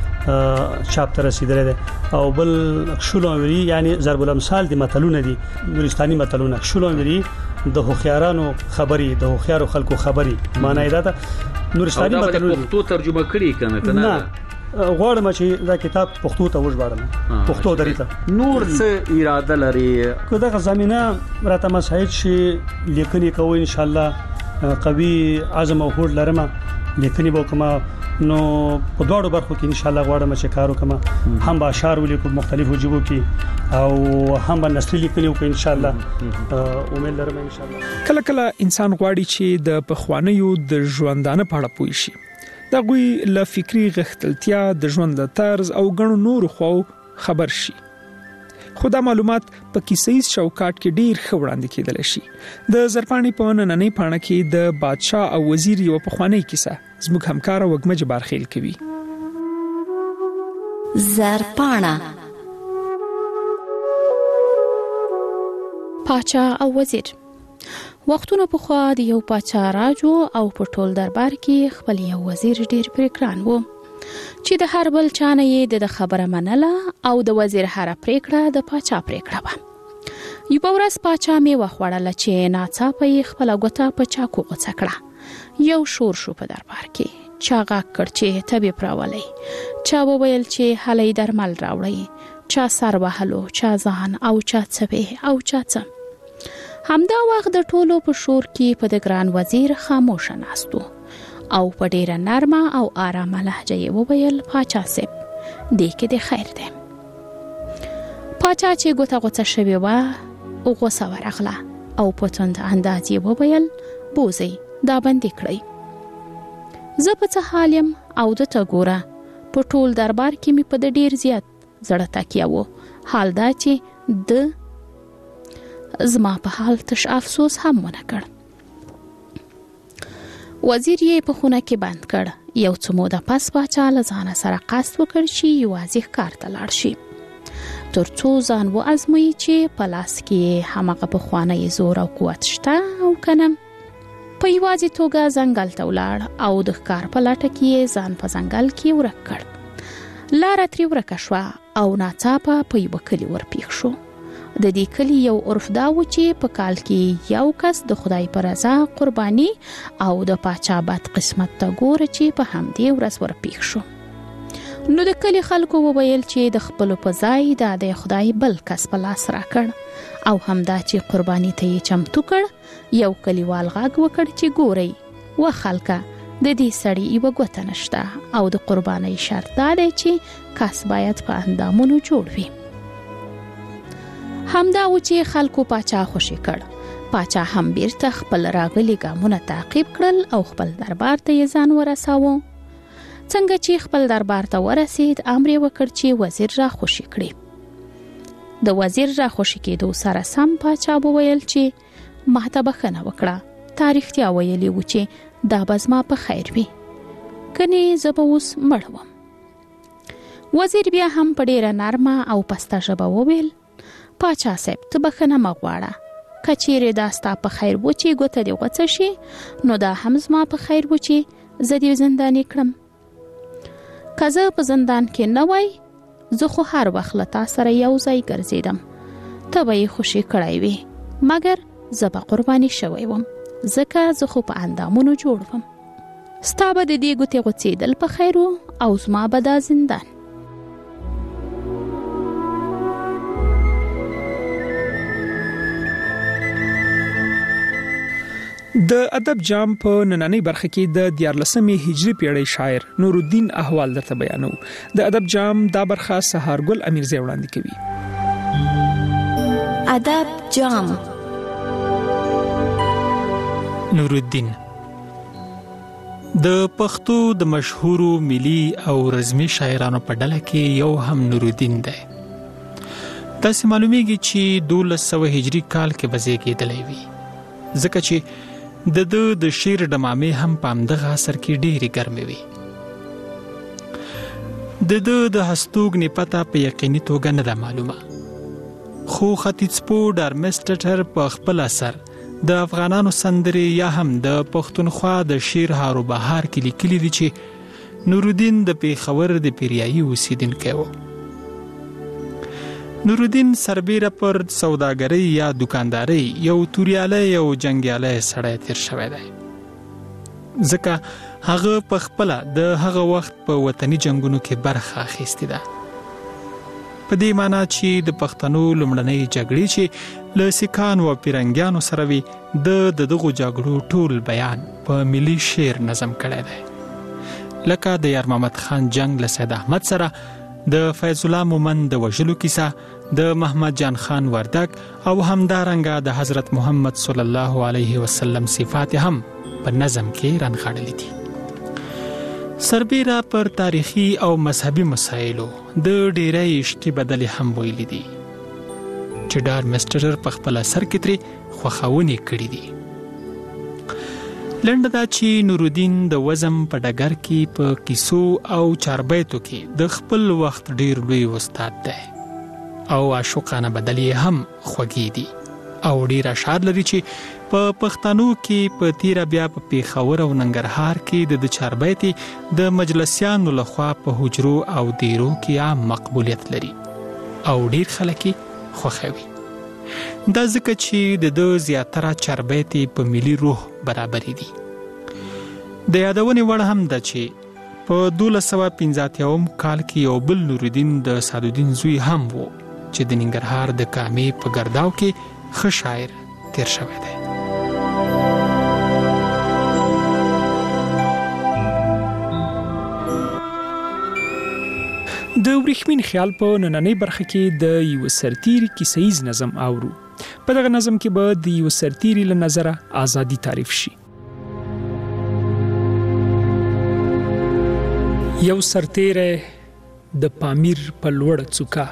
کې چاپ ته رسیدلې ده او بل شولوي یعنی ضرب الامثال دي متلونه دي، نورستاني متلونه. شولوي د هوخيارانو خبري، د هوخيارو خلکو خبري معنی دا ده. نورستاني متلونه
پښتو ترجمه کړي کنه
غواړم چې دا کتاب پښتو ته وژباړم، پښتو دریته.
نور څه اراده لري
که دا زمينه راته مساعد شي لیکنې کوي ان شاء الله قوي عزم او هوډ لرم لیکنې وکم. نو په دوړو برخو کې ان شاء الله غواړم چې کار وکم، هم به اشعار ولیکم مختلفو ژبو کې او هم به نثري لیکنې وکم ان شاء الله. امید لرم ان شاء الله.
کله کله انسان غواړي چې د پخوانیو د ژوندانه په اړه پوه شي، دا غوي ل فکری غختلتیا د ژوند د طرز او غنو نور خو خبر شي. خدا معلومات په کیسې شوکات کې ډیر خوړاندې کېدل شي. د زرپانی په نننۍ پاڼه کې د بادشاه او وزیر یو پخوانی کیسه زموږ همکار وګمج بارخیل کوي.
زرپاڼه پاچا او وزیر. وختونه په خوا د یو پاچا راجو او په ټول دربار کې خپل یو وزیر ډیر پرګران وو. چې د هر بل چانه یې د خبره منله او د وزیر هر پریکړه د پاچا پریکړه وه. یو ورځ پاچا میوه خوړله چې ناڅاپه یې خپله ګوته په چاقو غوڅه کړه. یو شور شو په دربار کې. چا غږ کړ چې طبیب راولئ، چا وویل چې هلئ درمل راوړئ، چا سر وهلو، چا ځان او چا څپې او چا څه. همدا وخت د ټولو په شور کې په د ګران وزیر خاموشه ناست و او په ډیره نرمه او آرامه لهجه یې وویل پاچا صاحب دې کې د خیر دی. پاچا چې ګوته غوڅه شوې وه غوسه ورغله او په تند انداز یې وویل بوزئ دا بندي کړئ. زه په څه حال یم او دته ګوره په ټول دربار کې مې په د ډیر زیات زړه تکیه و. حال دا چې د زما په حال تش افسوس هم ونه کړ. وزیر یې په خونه کې بند کړ. یو څه موده پس پاچا له ځانه سره قصد وکړ چې یوازې ښکار ته لاړ شي تر څو ځان وازموي چې په لاس کې هماغه پخوانی زور او قوت شته او که نه. په یوازې توګه ځنګل ته ولاړ او د ښکار په لټه کې ځان په ځنګل کې ورک کړ. لاره ترې ورکه شوه او ناڅاپه په یوه کلي ورپېښ شو. د دې کلي یو عرف دا و چې په کال کې یو کس د خدای په رضا قرباني او د پاچا بد قسمت ته ګوره چې په همدې ورځ ورپېښ شو. نو د کلي خلکو وویل چې د خپلو په ځای دا د خدای بل کس په لاس راکړ او همدا چې قرباني ته یې چمتو کړ. یو کلیوال غږ وکړ چې ګورئ و خلکه د دې سړي یوه ګوته نشته او د قربانۍ شرط دا دی چې کس باید په اندامونو جوړ وي. همدا و چې خلکو پاچا خوشي کړ. پاچا هم بیرته خپل راغلي ګامونه تعقیب کړل او خپل دربار ته یې ځان ورساوه. څنګه چې خپل دربار ته ورسید امر یې وکړ چې وزیر را خوشي کړي. د وزیر را خوشي کېدو سره سم پاچا وویل چې ما ته بخښنه وکړه. تا رښتیا ویلي و چې دا به زما په خیر وي، کنې زه به اوس مړ وم. وزیر بیا هم په ډیره نرمه او پسته ژبه وویل پاچا صاحب ته بخښنه مه غواړه. که چیرې دا ستا په خیر و چې ګوته دې غوڅه شي نو دا هم زما په خیر و چې زه دې زنداني کړم. که زه په زندان کې نه وای زه خو هر وخت له تا سره یو ځای ګرځېدم، ته به یې خوشي کړی وي، مګر زه به قرباني شوی وم ځکه زه خو په اندامونو جوړ وم. ستا به د دې ګوتې غوڅېدل په خیر و او زما به دا زندان.
د ادب جام په نننۍ برخه کې د 14مې هجري پیړۍ شاعر نورالدین احوال درته بیانو. د ادب جام دا برخه سهارګل امیرزی وړاندې کوي.
ادب جام.
نورالدین د پښتو د مشهورو ملي او رزمي شاعرانو په ډله کې یو هم نورالدین دی. تاسو معلومیږي چې 1200 هجري کال کې وزیږیدلی وي، ځکه چې د شعر ډمامې هم په همدغه عصر کې ډېرې ګرمې وي. د هستوګنې پته په یقیني توګه نه ده معلومه، خو ختیځپو ډارمسټر په خپل اثر د افغانانو سندرې یا هم د پښتونخوا د شعر هارو بهار کې لیکلي دي چې نورالدین د پیښور د پیریایي اوسیدونکی و. نورالدین سربیره پر سوداګرۍ یا دکاندارۍ یو توریالی او جنګیالی سړی تیر شوی دی، ځکه هغه په خپله د هغه وخت په وطني جنګونو کې برخه اخیستې ده. په دې معنی چې د پښتنو لومړنۍ جګړې چې له سیکانو او پیرنګیانو سره وي د دغو جګړو ټول بیان په ملي شعر نظم کړی دی، لکه د یار محمد خان جنگ له سید احمد سره، د فیض الله مومند د وژلو کیسه، د محمد جان خان وردک او همدارنګه د حضرت محمد صلی الله علیه وسلم صفات هم په نظم کې رانغاړلي دي. سربیره پر تاریخي او مذهبي مسایلو د ډیری اشتي بدلې هم ویلي دي چې ډارمسټر په خپل اثر کې ترې خوښونې کړي دي. لنډه دا چې نورالدین د وزم په ډګر کې په کیسو او چاربیتو کې د خپل وخت ډیر لوی استاد دی او عاشقانه بدلې هم خوږې دي او ډیر اشعار لري چې په پښتنو کې په تیر بیا په پیښور او ننګرهار کې د چاربیتي د مجلسیانو لخوا په حجرو او دیرو کې عام مقبولیت لري او ډیر خلک خوښوي. دا ځکه چې د زیاتره چاربیتي په ملي روح برابر دي. د یادونې وړ هم ده چې په 1285 کال کې یو بل نورالدین د سعدالدین زوی هم وو چې د ننګرهار د کامې په ګرداو کې ښه شاعر تیر شوی دی.
د ورېښمین خیال په نننۍ برخه کې د یو سرتیري کیسه‌ایز نظم اورو. په دغه نظم کې به د یو سرتیري له نظره ازادي تعریف شي. یو سرتیری د پامیر په لوړه څوکه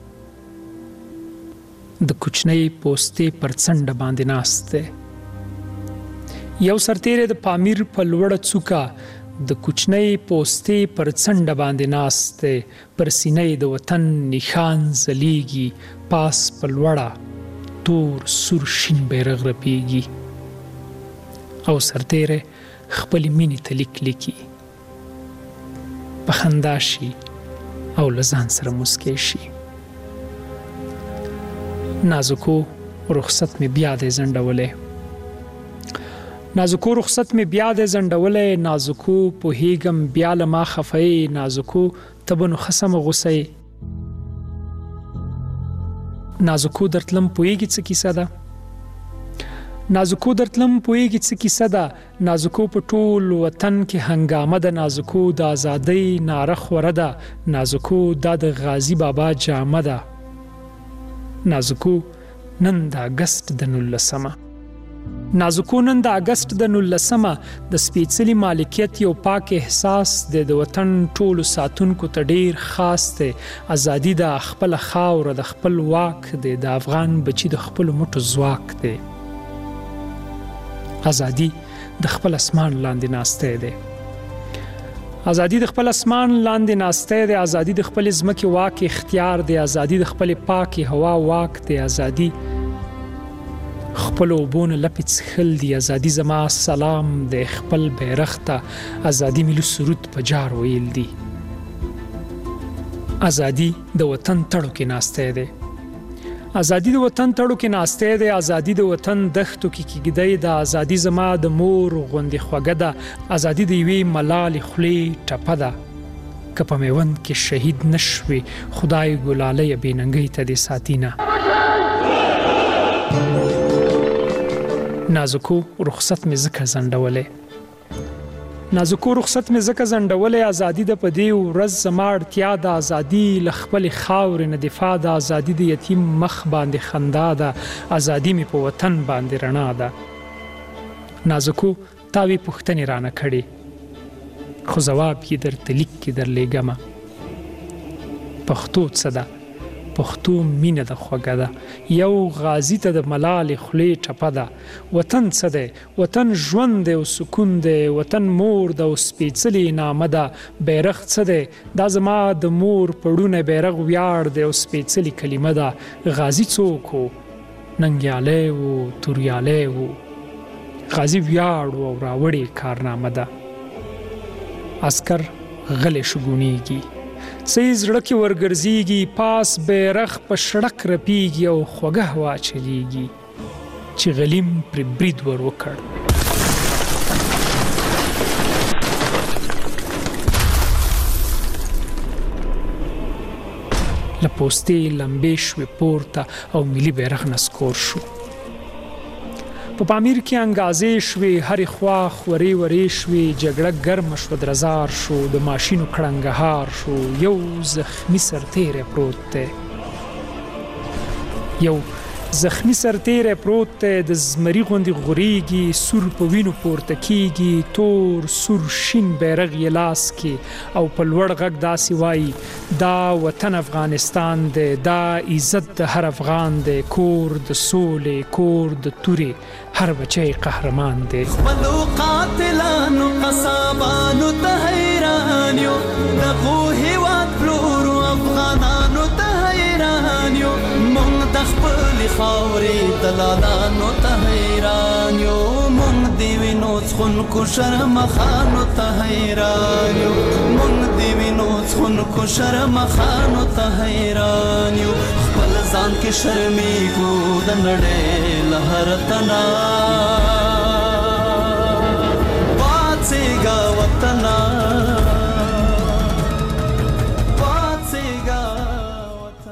د کوچنۍ پوستې پر څنډه باندې ناست دی. یو سرتیری د پامیر په لوړه څوکه د کوچنۍ پوستې پر څنډه باندې ناست دی. پر سینې د وطن نښان ځلیږي، پاس په لوړه تور سور شین بیرغ رپیږي. او سرتیری خپلې مینې ته لیک لیکي، په خندا شي او له ځان سره موسکی شي. نازکو رخصت می بیا د زنډولې، نازکو رخصت می بیا د زنډولې، نازکو په هیګم بیا له ما خفای، نازکو تبنو خصم غوسه، نازکو درتلم پویږي څه کیسه ده، نازکو درتلم پویږي څه کیسه ده، نازکو په ټول وطن کې هنګامه ده، نازکو د ازادۍ ناره خوره ده، نازکو دا د غازی بابا جامه ده، نازکو نن د اگست د 19، نازکو نن د اگست د 19 د سپېڅلي مالکیت یو پاک احساس د وطن ټولو ساتونکو ته ډیر خاص دی. ازادي د خپل خاور د خپل واک دی، د افغان بچی د خپل مټو ځواک دی. ازادي د خپل اسمان لاندې ناسته دی، ازادي د خپل اسمان لاندې ناسته دی، ازادي د خپل ځمکې واک اختیار دی، ازادي د خپل پاکي هوا واک دی، ازادي خپل وبونه لپې څښل دي، ازادي زما سلام د خپل بیرغ ته، ازادي ملي سرود په جار ویل دي. ازادي د وطن تړو کې ناسته دی، ازادي د وطن تړو کې ناسته دی، ازادي د وطن دښتو کې کېږدی ده، ازادي زما د مور غوندې خوږه ده، ازادي د یوې ملالې خولې ټپه ده. که په میوند کې شهید نشوي خدای ګلاله بې ننګۍ ته دې ساتینه. نازکو رخصت مې ځکه زنډولې، نازکو رخصت مې ځکه زنډولې، ازادي د په دې ورځ زما اړتیا ده، ازادي له خپلې خاورې نه دفاع ده، ازادي د یتیم مخ باندې خندا ده، ازادي مې په وطن باندې رڼا ده. نازکو تاوی پوښتنې رانه کړې، خو ځواب یې درته لیک کې درلیږمه. پښتو څه ده؟ پښتو مینه د خوږه ده، یو غازی ته د ملالې خولې ټپه ده. وطن څه دی؟ وطن ژوند دی او سکون دی، وطن مور ده او سپېڅلې نامه ده. بیرغ څه دی؟ دا زما د مور پړونه بیرغ ویاړ دی او سپېڅلې کلمه ده. غازی څوک و؟ ننګیالی و، توریالی و، غازی ویاړ و او راوړې کارنامه ده. عسکر غلی شګونیږي، څه یې زړه کې ورګرځېږي، پاس بیرغ په شړک رپیږي او خوږه هوا چلیږي، چې غلیم پرې برید ور وکړ. له پوستې لمبې شوې پورته او ملي بیرغ نسکور شو. په پامیر کې انګازې شوې، هرې خوا خورې ورې شوې، جګړه ګرمه شوه، درزار شو، د ماشینو کړنګهار شو. یو زخمی سرتیری پروت دی، یو زخمی سرتیری پروت دی، د زمري غوندې غوریږي، سور په وینو پورته کیږي، تور سور شین بیرغ یې لاس کې او په لوړ غږ داسې وایي، دا وطن افغانستان دی، دا عزت د هر افغان دی، کور د سولې، کور د تورې، هر بچی قهرمان دی.
خپلو قاتلانو قصابانو ته حیران یو، دغو هیواد پلورو افغانانو ته حیران یو، مونږ د خپل خاورې دلالانو ته حیران یو مونږ دی وینو څخونکو شرمخانو ته حیران یو مونږ دی وینو څخونکو شرمخانو ته حیران یو خپل ځان کې شرمېږو د نړۍ له هر تنا